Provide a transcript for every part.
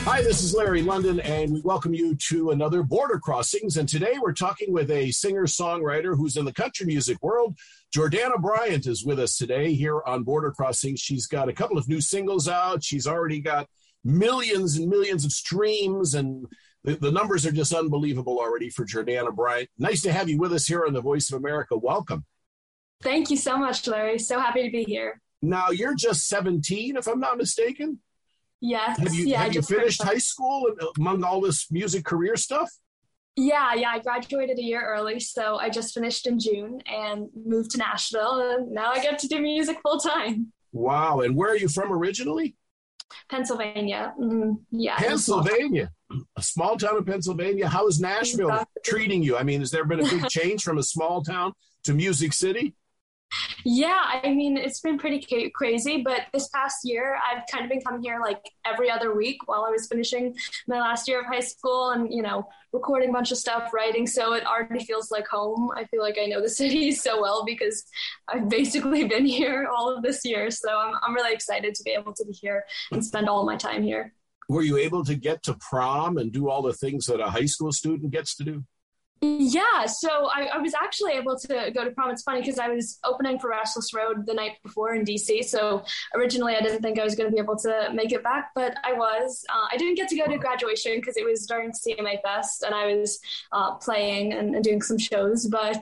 Hi, this is Larry London, and we welcome you to another Border Crossings. And today we're talking with a singer-songwriter who's in the country music world. Jordana Bryant is with us today here on Border Crossings. She's got a couple of new singles out. She's already got millions and millions of streams, and the numbers are just unbelievable already for Jordana Bryant. Nice to have you with us here on the Voice of America. Welcome. Thank you so much, Larry. So happy to be here. Now, you're just 17, if I'm not mistaken? Yes. Have you finished high school among all this music career stuff? Yeah. I graduated a year early, so I just finished in June and moved to Nashville, and now I get to do music full time. Wow. And where are you from originally? Pennsylvania. Mm-hmm. Yeah. Pennsylvania. A small town in Pennsylvania. How is Nashville treating you? I mean, has there been a big change from a small town to Music City? Yeah, I mean, it's been pretty crazy, but this past year, I've kind of been coming here like every other week while I was finishing my last year of high school and, recording a bunch of stuff, writing. So it already feels like home. I feel like I know the city so well because I've basically been here all of this year. So I'm really excited to be able to be here and spend all my time here. Were you able to get to prom and do all the things that a high school student gets to do? Yeah, so I was actually able to go to prom. It's funny because I was opening for Restless Road the night before in DC. So originally I didn't think I was going to be able to make it back, but I was. I didn't get to go to graduation because it was during CMA Fest and I was playing and doing some shows. But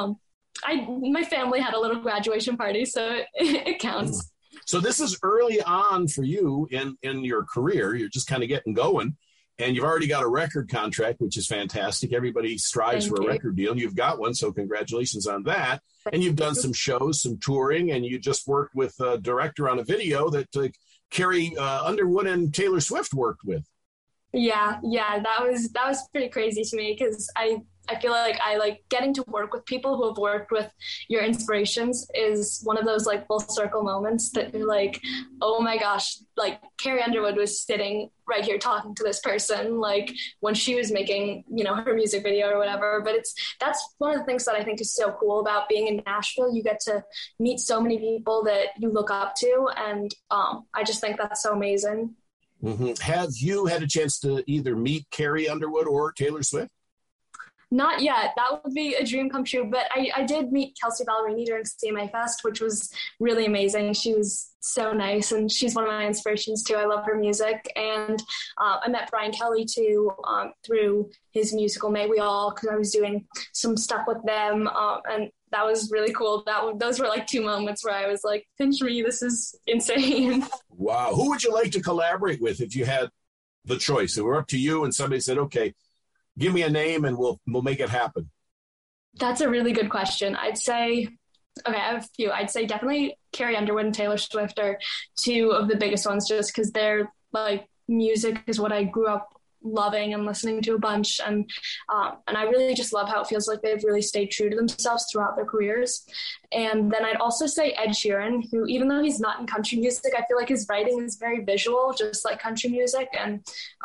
my family had a little graduation party, so it counts. So this is early on for you in your career. You're just kind of getting going. And you've already got a record contract, which is fantastic. Everybody strives for a record deal. You've got one, so congratulations on that. And you've done some shows, some touring, and you just worked with a director on a video that Carrie Underwood and Taylor Swift worked with. Yeah, that was pretty crazy to me because I feel like I like getting to work with people who have worked with your inspirations is one of those like full circle moments that you're like, oh my gosh, like Carrie Underwood was sitting right here talking to this person like when she was making, her music video or whatever. But that's one of the things that I think is so cool about being in Nashville. You get to meet so many people that you look up to. And I just think that's so amazing. Mm-hmm. Have you had a chance to either meet Carrie Underwood or Taylor Swift? Not yet. That would be a dream come true. But I did meet Kelsea Ballerini during CMA Fest, which was really amazing. She was so nice, and she's one of my inspirations too. I love her music. And I met Brian Kelly too through his musical May We All, because I was doing some stuff with them. And that was really cool. Those were like two moments where I was like, pinch me, this is insane. Wow. Who would you like to collaborate with if you had the choice? It were up to you and somebody said, okay, give me a name and we'll make it happen. That's a really good question. I'd say, okay, I have a few. I'd say definitely Carrie Underwood and Taylor Swift are two of the biggest ones just because their like music is what I grew up loving and listening to a bunch. And I really just love how it feels like they've really stayed true to themselves throughout their careers. And then I'd also say Ed Sheeran, who, even though he's not in country music, I feel like his writing is very visual, just like country music. And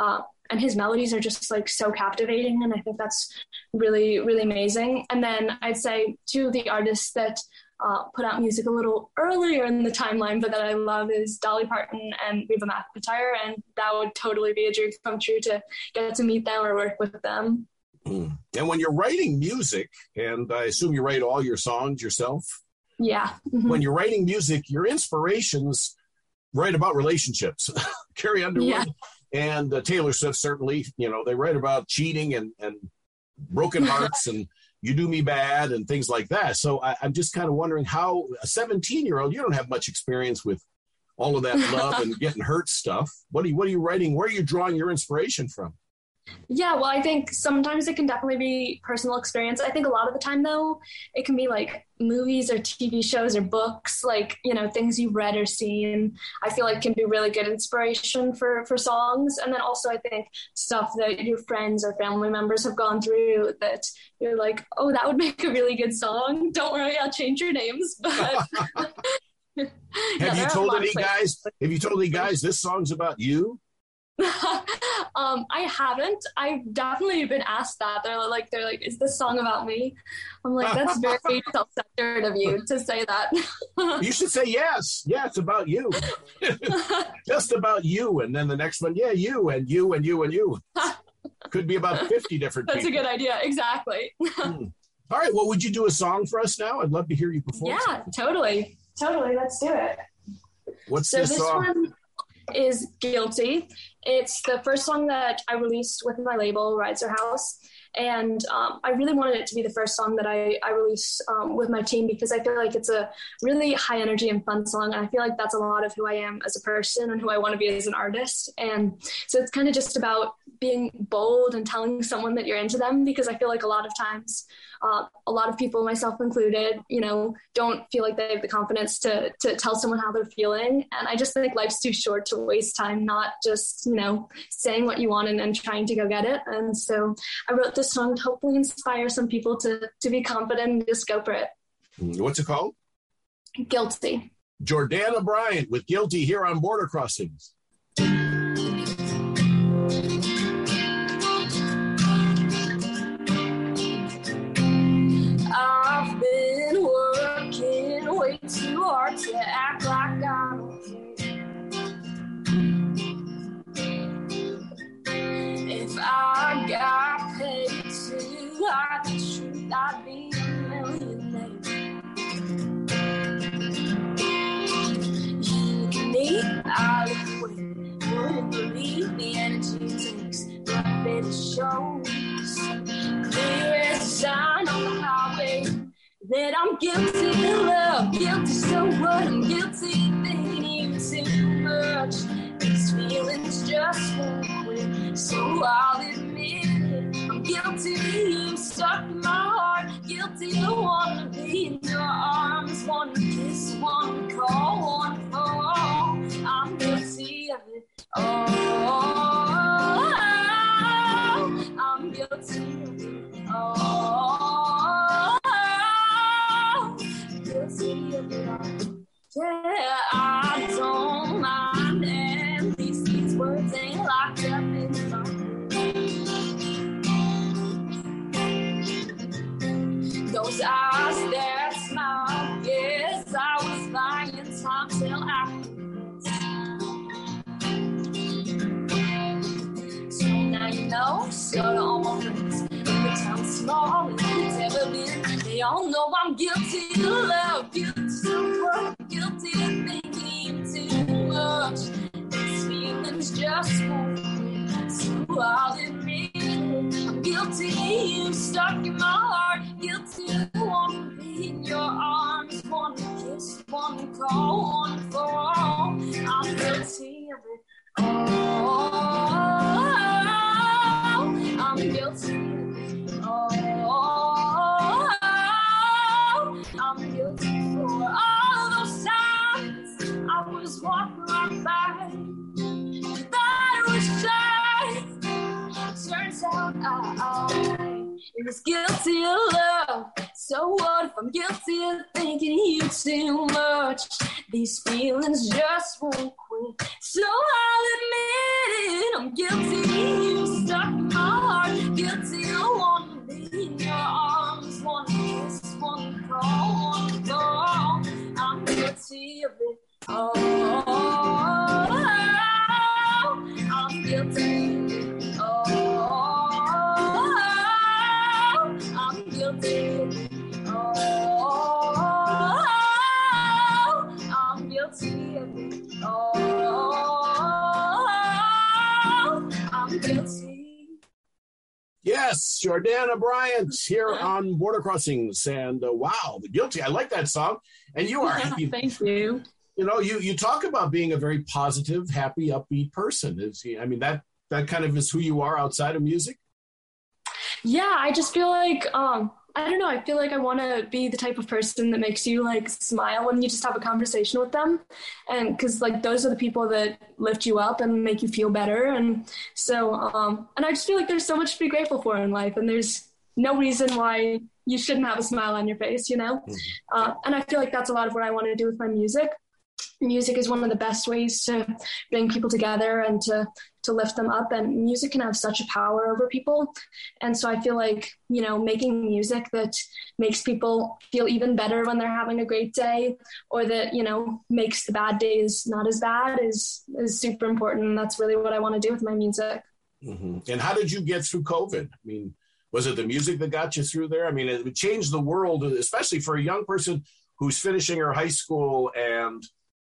his melodies are just like so captivating. And I think that's really, really amazing. And then I'd say two of the artists that put out music a little earlier in the timeline, but that I love is Dolly Parton and Reba McEntire. And that would totally be a dream come true to get to meet them or work with them. Mm. And when you're writing music, and I assume you write all your songs yourself. Yeah. Mm-hmm. When you're writing music, your inspirations write about relationships. Carrie Underwood and Taylor Swift, certainly, they write about cheating and broken hearts and You Do Me Bad and things like that. So I'm just kind of wondering how a 17-year-old, you don't have much experience with all of that love and getting hurt stuff. What are you writing? Where are you drawing your inspiration from? Yeah, well, I think sometimes it can definitely be personal experience. I think a lot of the time, though, it can be like movies or TV shows or books, like, things you've read or seen, I feel like can be really good inspiration for songs. And then also I think stuff that your friends or family members have gone through that you're like, oh, that would make a really good song. Don't worry, I'll change your names. But Have you told any guys this song's about you? I haven't. I've definitely been asked that. They're like, is this song about me? I'm like, that's very self-centered of you to say that. You should say yes. Yeah, it's about you. Just about you. And then the next one, yeah, you and you and you and you. Could be about 50 different people. That's a good idea. Exactly. All right. Well, would you do a song for us now? I'd love to hear you perform. Yeah, something. Totally. Let's do it. What's this song? One is Guilty. It's the first song that I released with my label, Riser House. And I really wanted it to be the first song that I release with my team, because I feel like it's a really high energy and fun song. And I feel like that's a lot of who I am as a person and who I want to be as an artist. And so it's kind of just about being bold and telling someone that you're into them, because I feel like a lot of times, a lot of people, myself included, don't feel like they have the confidence to tell someone how they're feeling. And I just think life's too short to waste time not just, saying what you want and trying to go get it. And so I wrote this song to hopefully inspire some people to be confident and just go for it. What's it called? Guilty. Jordana Bryant with Guilty here on Border Crossings. I've been working way too hard to act like I'm okay. If I got paid to hide the truth, I'd be a millionaire. You can eat, I look away. Wouldn't believe the energy it takes. But it shows clear as sign on the highway that I'm guilty of love, guilty so what? I'm guilty of thinking you too much. These feelings just won't quit, so I'll admit it. I'm guilty of you stuck in my heart, guilty of wanting to be in your arms, wanting to kiss, wanting to call, wanting to fall. I'm guilty of it all. I'm guilty of it all. Guilty of it all. Yeah, I don't mind, and these words ain't locked up in my head. Those eyes that smile, yes, I was buying time till afterwards. So now you know, so to all my friends, in the town small as it's ever been, they all know I'm guilty of love, guilty so what, guilty of thinking too much. These feelings just won't quit, so I'll admit it. I'm guilty of you stuck in my heart, guilty of wanting to be in your arms, wanting to kiss, wanting to call, wanting to fall. I'm guilty of it all. I'm guilty of it all. I'm guilty for all those times I was walking right by. Thought it was shy. Turns out I was guilty of love. So what if I'm guilty of thinking you too much? These feelings just won't quit, so I'll admit it. I'm guilty of you stuck in my heart, guilty of wanting to be in your arms, wanting to kiss, wanting to call, wanting to fall. I'm guilty of it all. I'm guilty of it all. I'm guilty of it all. I'm guilty of it all. I'm guilty. Yes, Jordana Bryant here on Border Crossings. And wow, the Guilty. I like that song. And you are happy. Thank you. You talk about being a very positive, happy, upbeat person. That kind of is who you are outside of music? Yeah, I just feel like, I don't know, I feel like I want to be the type of person that makes you like smile when you just have a conversation with them. And because like those are the people that lift you up and make you feel better. And so, and I just feel like there's so much to be grateful for in life. And there's no reason why you shouldn't have a smile on your face, Mm-hmm. And I feel like that's a lot of what I want to do with my music. Music is one of the best ways to bring people together and to to lift them up. And music can have such a power over people. And so I feel like, you know, making music that makes people feel even better when they're having a great day, or that, you know, makes the bad days not as bad is super important. And that's really what I want to do with my music. Mm-hmm. And how did you get through COVID? I mean, was it the music that got you through there? I mean, it changed the world, especially for a young person who's finishing her high school and,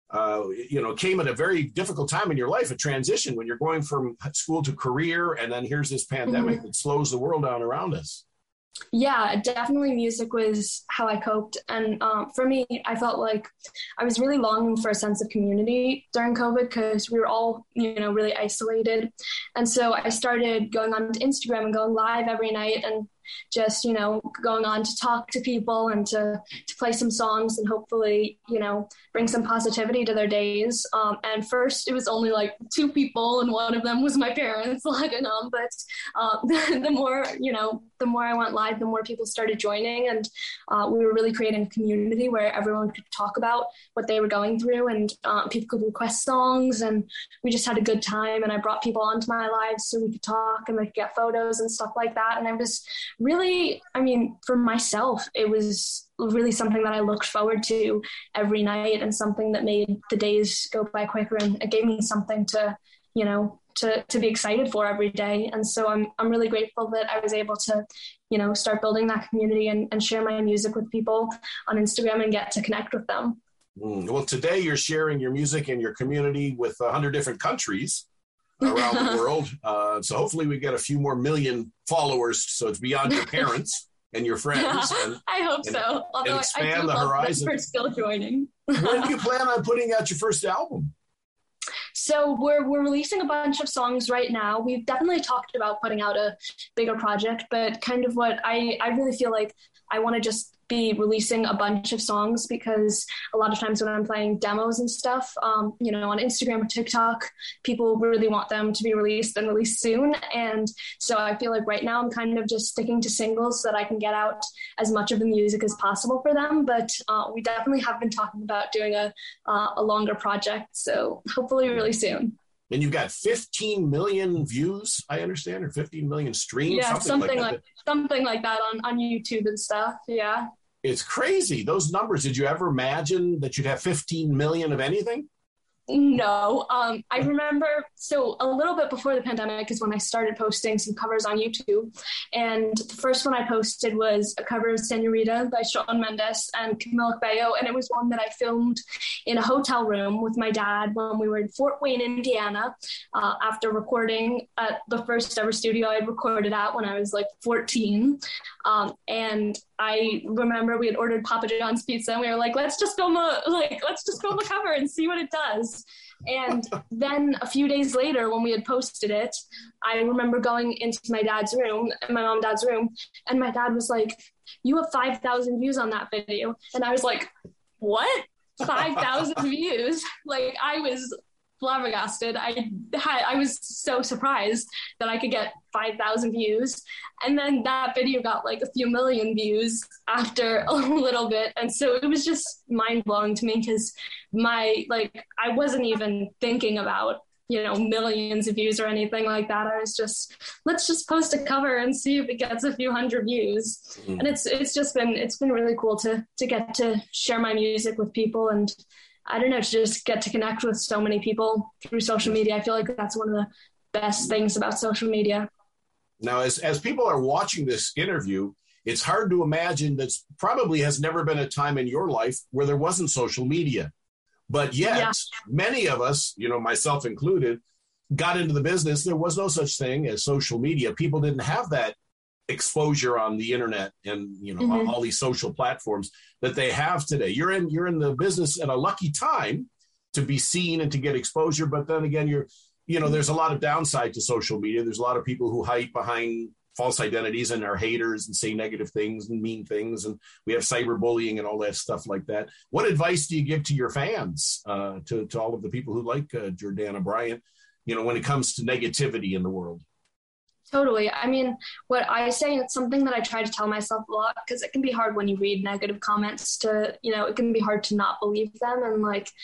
you know, came at a very difficult time in your life, a transition when you're going from school to career. And then here's this pandemic that slows the world down around us. Yeah, definitely music was how I coped. And for me, I felt like I was really longing for a sense of community during COVID because we were all, you know, really isolated. And so I started going on to Instagram and going live every night and just, you know, going on to talk to people and to play some songs and hopefully, you know, bring some positivity to their days. And first it was only like 2 people and one of them was my parents logging on. But the more, you know, the more I went live, the more people started joining. And we were really creating a community where everyone could talk about what they were going through, and people could request songs, and we just had a good time. And I brought people onto my lives so we could talk and we could get photos and stuff like that. And I was really, I mean, for myself, it was really something that I looked forward to every night and something that made the days go by quicker, and it gave me something to, you know, to be excited for every day. And so I'm really grateful that I was able to, you know, start building that community and share my music with people on Instagram and get to connect with them. Well, today you're sharing your music and your community with 100 different countries around the world. So hopefully we get a few more million followers, so it's beyond your parents and your friends. And, I hope so. Although and expand I do the love horizon. them for still joining. When do you plan on putting out your first album? So we're releasing a bunch of songs right now. We've definitely talked about putting out a bigger project, but kind of what I really feel like I want to just be releasing a bunch of songs, because a lot of times when I'm playing demos and stuff, you know, on Instagram or TikTok, people really want them to be released and released soon. And so I feel like right now I'm kind of just sticking to singles so that I can get out as much of the music as possible for them. But we definitely have been talking about doing a longer project. So hopefully really soon. And you've got 15 million views, I understand, or 15 million streams. Yeah, something like that on YouTube and stuff. Yeah. It's crazy. Those numbers. Did you ever imagine that you'd have 15 million of anything? No. I remember, so a little bit before the pandemic is when I started posting some covers on YouTube. And the first one I posted was a cover of Senorita by Shawn Mendes and Camila Cabello. And it was one that I filmed in a hotel room with my dad when we were in Fort Wayne, Indiana, after recording at the first ever studio I'd recorded at when I was like 14. And I remember we had ordered Papa John's pizza and we were like, let's just film a cover and see what it does. And then a few days later, when we had posted it, I remember going into my mom and dad's room, and my dad was like, you have 5,000 views on that video. And I was like, what? 5,000 views? Like, I was flabbergasted. I was so surprised that I could get 5,000 views. And then that video got like a few million views after a little bit. And so it was just mind blowing to me, because I wasn't even thinking about, you know, millions of views or anything like that. I was just, let's just post a cover and see if it gets a few hundred views. Mm-hmm. And it's been really cool to get to share my music with people, and I don't know, to just get to connect with so many people through social media. I feel like that's one of the best things about social media. Now, as people are watching this interview, it's hard to imagine that probably has never been a time in your life where there wasn't social media. But yet, Many of us, you know, myself included, got into the business. There was no such thing as social media. People didn't have that exposure on the internet and, you know, on all these social platforms that they have today. You're in the business at a lucky time to be seen and to get exposure. But then again, there's a lot of downside to social media. There's a lot of people who hide behind false identities and are haters and say negative things and mean things. And we have cyberbullying and all that stuff like that. What advice do you give to your fans, to all of the people who like Jordana Bryant, you know, when it comes to negativity in the world? Totally. I mean, what I say, and it's something that I try to tell myself a lot because it can be hard when you read negative comments to, it can be hard to not believe them. And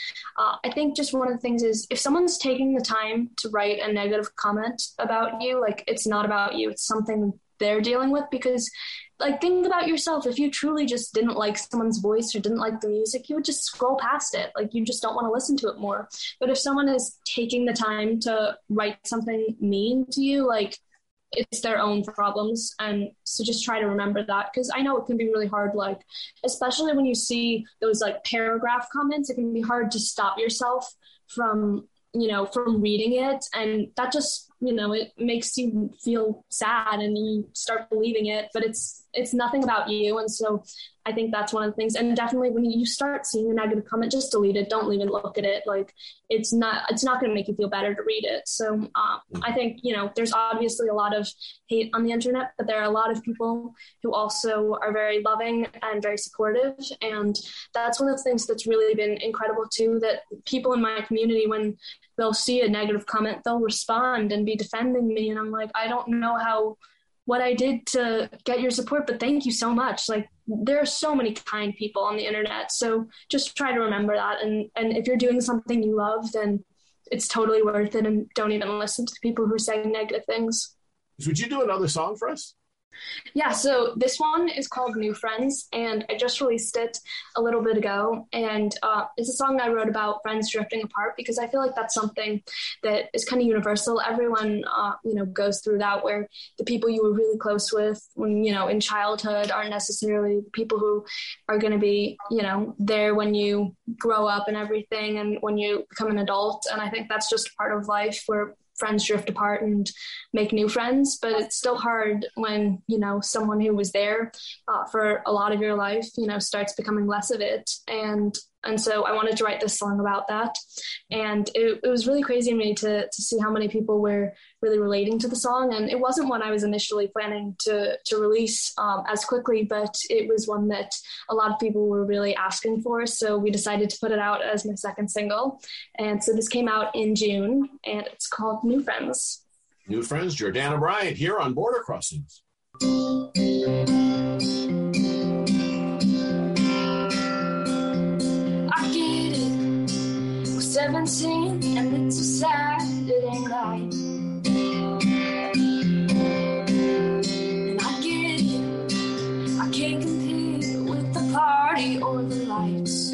I think just one of the things is if someone's taking the time to write a negative comment about you, like it's not about you, it's something they're dealing with because think about yourself. If you truly just didn't like someone's voice or didn't like the music, you would just scroll past it. You just don't want to listen to it more. But if someone is taking the time to write something mean to you, it's their own problems. And so just try to remember that because I know it can be really hard, especially when you see those paragraph comments, it can be hard to stop yourself from reading it. And that just, it makes you feel sad and you start believing it, but it's nothing about you. And so I think that's one of the things. And definitely when you start seeing a negative comment, just delete it. Don't even look at it. It's not going to make you feel better to read it. So I think, there's obviously a lot of hate on the internet, but there are a lot of people who also are very loving and very supportive. And that's one of the things that's really been incredible too, that people in my community, when they'll see a negative comment, they'll respond and be defending me. And I'm like, I don't know what I did to get your support, but thank you so much. There are so many kind people on the internet. So just try to remember that. And if you're doing something you love, then it's totally worth it. And don't even listen to the people who are saying negative things. Would you do another song for us? Yeah, so this one is called New Friends, and I just released it a little bit ago. And it's a song I wrote about friends drifting apart because I feel like that's something that is kind of universal. Everyone, goes through that where the people you were really close with when, in childhood aren't necessarily the people who are going to be, there when you grow up and everything and when you become an adult. And I think that's just part of life where friends drift apart and make new friends, but it's still hard when, someone who was there for a lot of your life, starts becoming less of it. And so I wanted to write this song about that. And it was really crazy to me to see how many people were really relating to the song. And it wasn't one I was initially planning to release as quickly, but it was one that a lot of people were really asking for. So we decided to put it out as my second single. And so this came out in June and it's called New Friends. New Friends, Jordana Bryant here on Border Crossings. I get it. We're 17 and it's a Saturday night. And I get it. I can't compete with the party or the lights.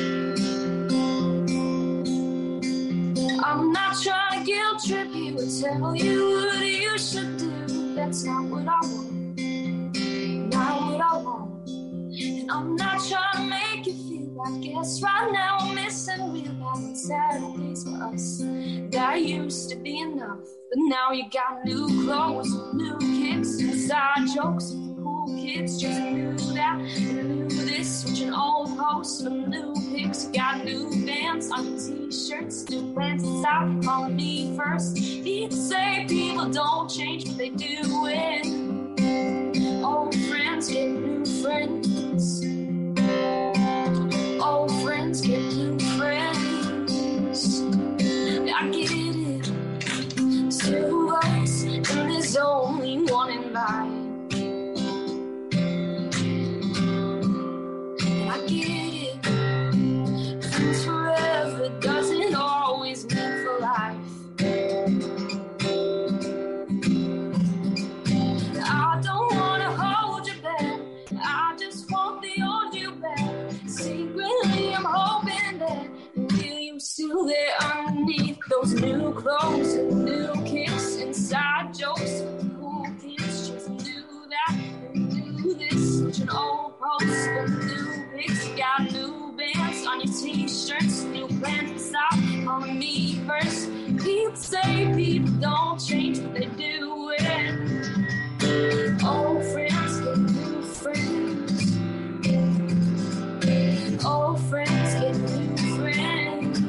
I'm not trying to guilt trip you or tell you what you should do. That's not what I want. Not what I want. And I'm not trying to make you feel, I guess right now I'm missing real life Saturdays for us. That used to be enough, but now you got new clothes, new kicks, inside jokes, cool kids just knew that, knew this, switching old posts for new pics. You got new bands on your t-shirts, new plans to stop calling me first. People say people don't change, but they do it. Old friends get new friends. Old friends get new friends. I get it. It's two of us, and there's only one in mind. I get it. Friends forever doesn't always mean for life. I don't want to hold you back. I just want the old you back. Secretly, I'm hoping that you're still there underneath those new clothes and new kicks, inside jokes. Cool kids just do that and do this. Such an old post of new pics. You got new bands on your t-shirts, new plans to stop calling me first. People say people don't change, but they do it. Old friends get new friends. Old friends get new friends.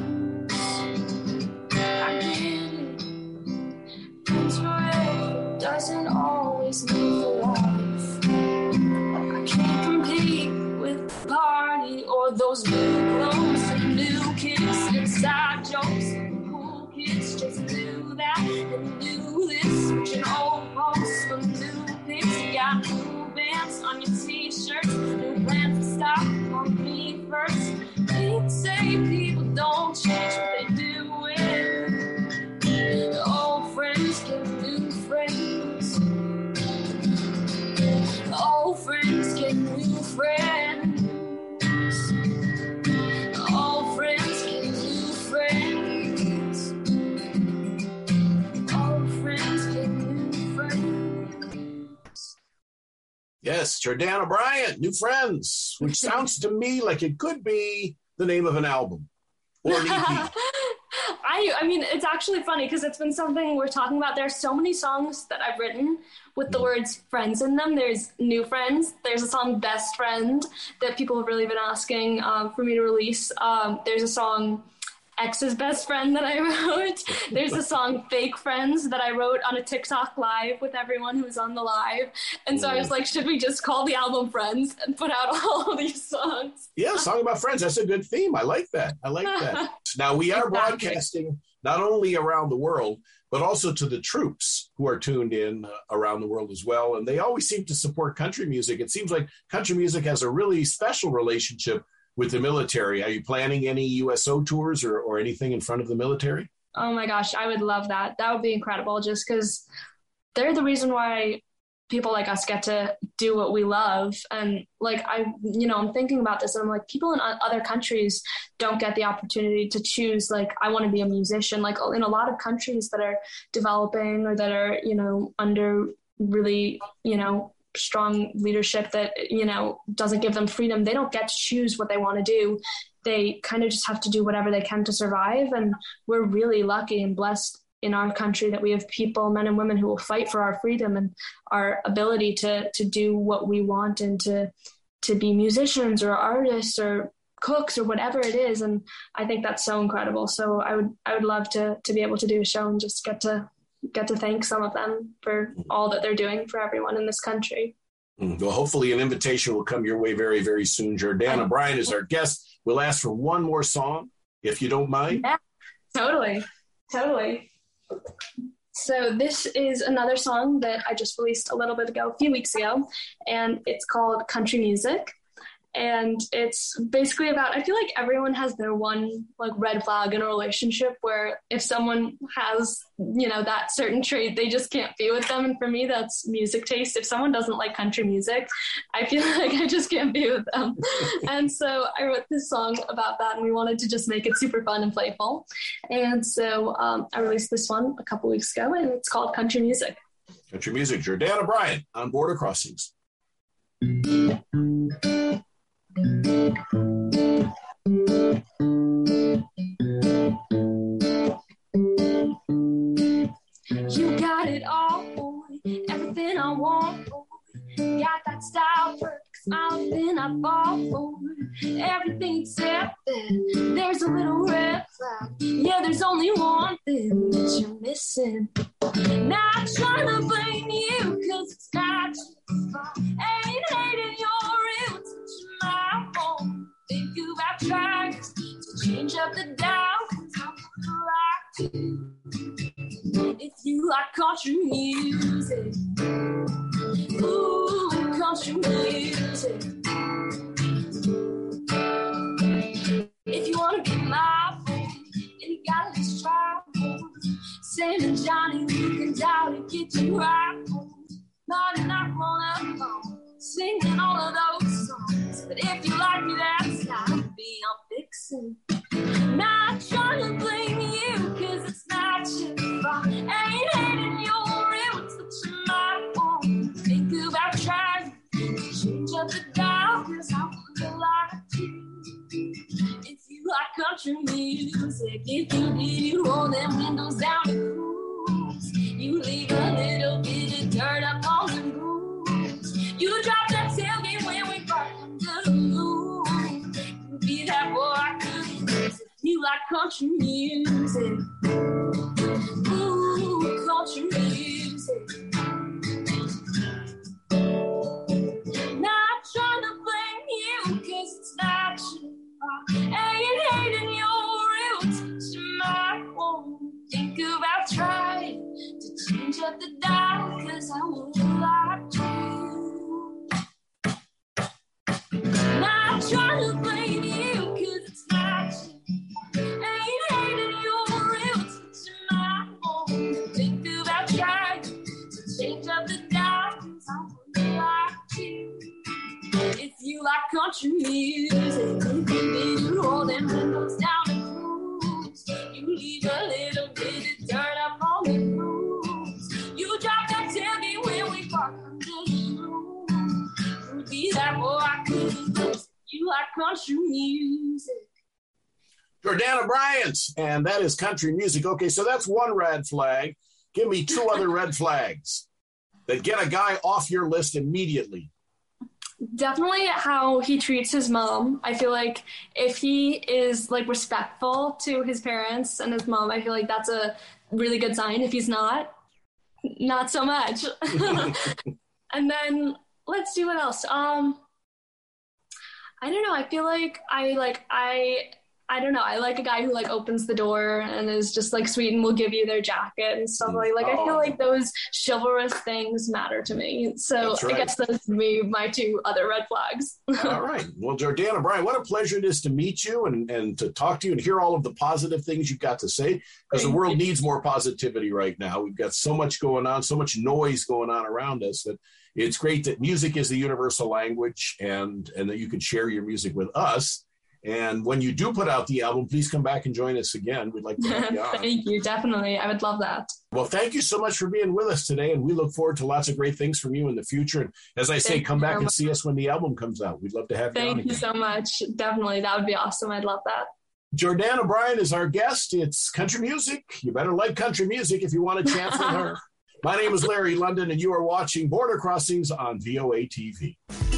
I get it. Friends forever doesn't always mean for life. I can't compete with the party or those new clothes and new kicks, inside jokes. Cool kids just do that and do this, switching old posts. Yes, Jordana Bryant, New Friends, which sounds to me like it could be the name of an album or an EP. I mean, it's actually funny because it's been something we're talking about. There's so many songs that I've written with the words friends in them. There's New Friends. There's a song Best Friend that people have really been asking for me to release. There's a song Ex's Best Friend that I wrote. There's a song Fake Friends that I wrote on a TikTok live with everyone who was on the live. And so I was like, should we just call the album Friends and put out all of these songs? Yeah, song about friends. That's a good theme. I like that. Now, we are broadcasting not only around the world, but also to the troops who are tuned in around the world as well. And they always seem to support country music. It seems like country music has a really special relationship with the military. Are you planning any USO tours or anything in front of the military? Oh my gosh, I would love that. That would be incredible just because they're the reason why people like us get to do what we love. And like, I'm thinking about this and I'm like, people in other countries don't get the opportunity to choose, like, I want to be a musician. Like in a lot of countries that are developing or that are, under really, strong leadership that, doesn't give them freedom. They don't get to choose what they want to do. They kind of just have to do whatever they can to survive. And we're really lucky and blessed in our country that we have people, men and women, who will fight for our freedom and our ability to do what we want and to be musicians or artists or cooks or whatever it is. And I think that's so incredible. So I would love to be able to do a show and just get to thank some of them for all that they're doing for everyone in this country. Well, hopefully an invitation will come your way very, very soon. Jordana Bryant is our guest. We'll ask for one more song, if you don't mind. Yeah, totally. So this is another song that I just released a few weeks ago, and it's called Country Music. And it's basically about, I feel like everyone has their one like red flag in a relationship where if someone has, that certain trait, they just can't be with them. And for me, that's music taste. If someone doesn't like country music, I feel like I just can't be with them. And so I wrote this song about that, and we wanted to just make it super fun and playful. And so I released this one a couple weeks ago, and it's called Country Music. Country Music, Jordana Bryant on Border Crossings. You got it all, boy, everything I want, boy. Got that style, perfect smile, then I fall for everything except that there's a little red flag. Yeah, there's only one thing that you're missing. Not trying to blame you, cause it's not your fault. Ain't hating your roots, but you might want. Think about trying to change up the dial, cause I would like to. If you like country music, ooh, country music. If you wanna be my boy, and you gotta just try, boy. Sam and Johnny, you can doubt it, get you right, boy. Mighty not run up on singing all of those songs. But if you like me, that's gotta be I'm fixing. Not trying to blame you, cause it's not your fault. Ain't hating your roots, but you might want. Think about trying to change up the dial, cause I would like to. If you like country music, if you did, you roll them windows down to cruise. You leave a little bit of dirt up on the roof. You drop that tailgate when we park under the moon. You be that boy I could use if you like country music. Ooh, country music. Not trying to blame you, cause it's not your fault. Ain't hating your roots, but you might want. Think about trying to change up the dial, cause I would like to. Not trying to blame you, cause it's not you. Ain't hating your roots, but you might want. Think about trying to change up the dial, cause I would like to. If you like country music, you roll them windows down and cruise. You leave a little bit of dirt up on the roof. You drop that tailgate when we park under the roof. like country music. Jordana Bryant, and that is country music. Okay, so that's one red flag. Give me two other red flags that get a guy off your list immediately. Definitely how he treats his mom. I feel like if he is like respectful to his parents and his mom, I feel like that's a really good sign. If he's not so much. And then let's see what else. I don't know. I feel like I don't know. I like a guy who like opens the door and is just like sweet and will give you their jacket and stuff like. I feel like those chivalrous things matter to me. So right. I guess those would be my two other red flags. All right. Well, Jordana Bryant, what a pleasure it is to meet you and to talk to you and hear all of the positive things you've got to say, because the world needs more positivity right now. We've got so much going on, so much noise going on around us that it's great that music is the universal language and that you can share your music with us. And when you do put out the album, please come back and join us again. We'd like to have you on. Thank you. Definitely. I would love that. Well, thank you so much for being with us today. And we look forward to lots of great things from you in the future. And as I say, come back and see us when the album comes out. We'd love to have you on again. Thank you so much. Definitely. That would be awesome. I'd love that. Jordana Bryant is our guest. It's country music. You better like country music if you want a chance with her. My name is Larry London, and you are watching Border Crossings on VOA TV.